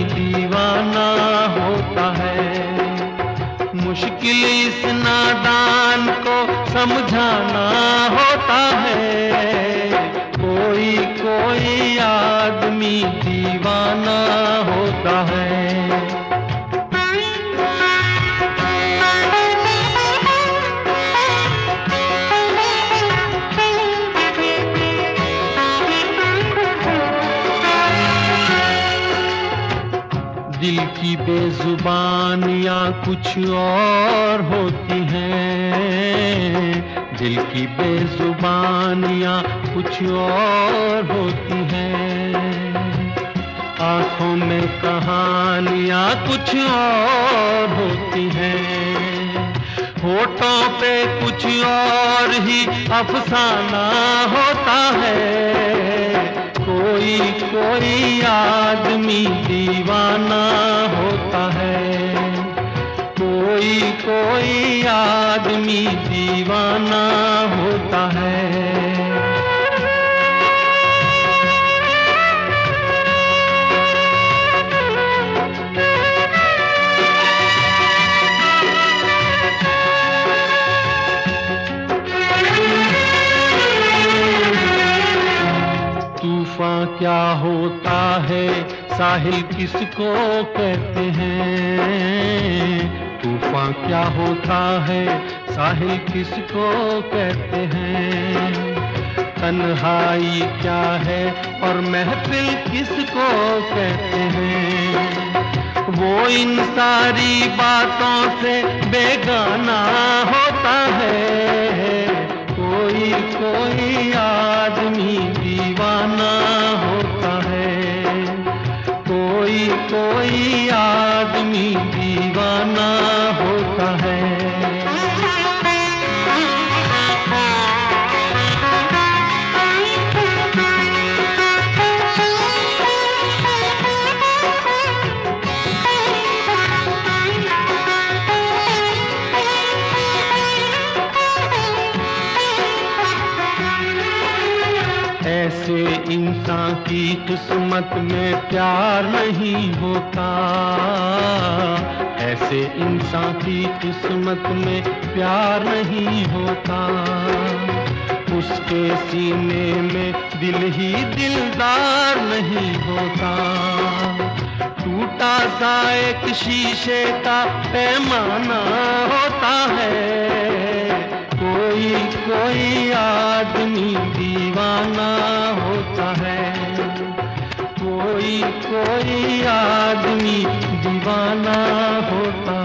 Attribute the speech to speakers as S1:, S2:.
S1: दीवाना होता है। मुश्किल इस नादान को समझाना होता है। कोई कोई आदमी दीवाना होता है। दिल की बेजुबानियाँ कुछ और होती हैं। दिल की बेजुबानियाँ कुछ और होती हैं। आँखों में कहानियाँ कुछ और होती हैं। होठों पे कुछ और ही अफसाना होता है। कोई कोई आदमी दीवाना होता है। कोई कोई आदमी दीवाना होता है। तूफान क्या होता है, साहिल किसको कहते हैं। तूफान क्या होता है, साहिल किसको कहते हैं। तन्हाई क्या है और महफिल किसको कहते हैं। वो इन सारी बातों से बेगाना होता है। कोई कोई आदमी दीवाना होता है। कोई कोई आदमी दीवाना होता है। ऐसे इंसान की किस्मत में प्यार नहीं होता। ऐसे इंसान की किस्मत में प्यार नहीं होता। उसके सीने में दिल ही दिलदार नहीं होता। टूटा सा एक शीशे का पैमाना होता है। कोई कोई आदमी दीवाना होता है। कोई कोई आदमी दीवाना होता है।